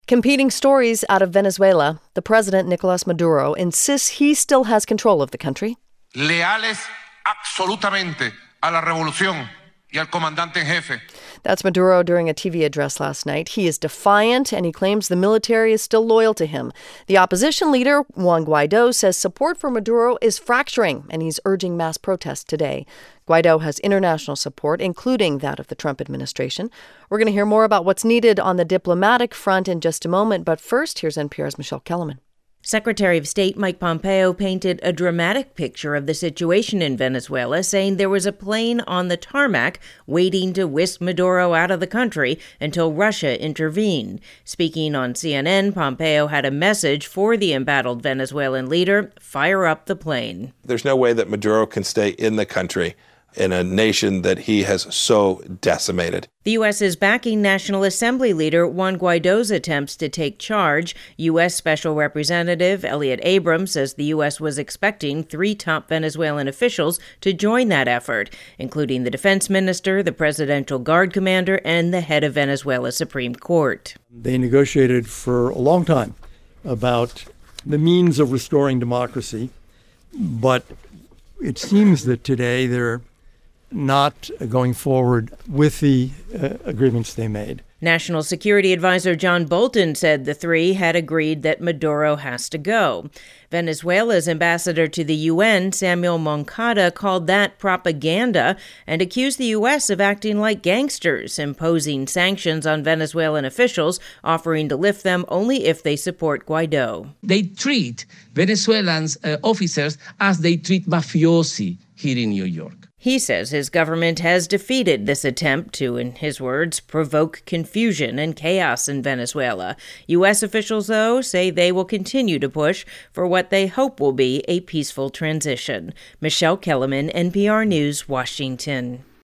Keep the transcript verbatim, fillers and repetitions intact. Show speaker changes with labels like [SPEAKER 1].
[SPEAKER 1] Competing stories out of Venezuela. The president, Nicolas Maduro, insists he still has control of the country.
[SPEAKER 2] Leales absolutamente a la revolución y al comandante en jefe.
[SPEAKER 1] That's Maduro during a T V address last night. He is defiant, and he claims the military is still loyal to him. The opposition leader, Juan Guaido, says support for Maduro is fracturing, and he's urging mass protest today. Guaido has international support, including that of the Trump administration. We're going to hear more about what's needed on the diplomatic front in just a moment, but first, here's N P R's Michelle Kellerman.
[SPEAKER 3] Secretary of State Mike Pompeo painted a dramatic picture of the situation in Venezuela, saying there was a plane on the tarmac waiting to whisk Maduro out of the country until Russia intervened. Speaking on C N N, Pompeo had a message for the embattled Venezuelan leader: fire up the plane.
[SPEAKER 4] There's no way that Maduro can stay in the country in a nation that he has so decimated.
[SPEAKER 3] The U S is backing National Assembly leader Juan Guaido's attempts to take charge. U S. Special Representative Elliott Abrams says the U S was expecting three top Venezuelan officials to join that effort, including the defense minister, the presidential guard commander, and the head of Venezuela's Supreme Court.
[SPEAKER 5] They negotiated for a long time about the means of restoring democracy, but it seems that today they're not going forward with the uh, agreements they made.
[SPEAKER 3] National Security Advisor John Bolton said the three had agreed that Maduro has to go. Venezuela's ambassador to the U N, Samuel Moncada, called that propaganda and accused the U S of acting like gangsters, imposing sanctions on Venezuelan officials, offering to lift them only if they support Guaido.
[SPEAKER 6] They treat Venezuelans uh, officers as they treat mafiosi here in New York.
[SPEAKER 3] He says his government has defeated this attempt to, in his words, provoke confusion and chaos in Venezuela. U S officials, though, say they will continue to push for what they hope will be a peaceful transition. Michelle Kellerman, N P R News, Washington.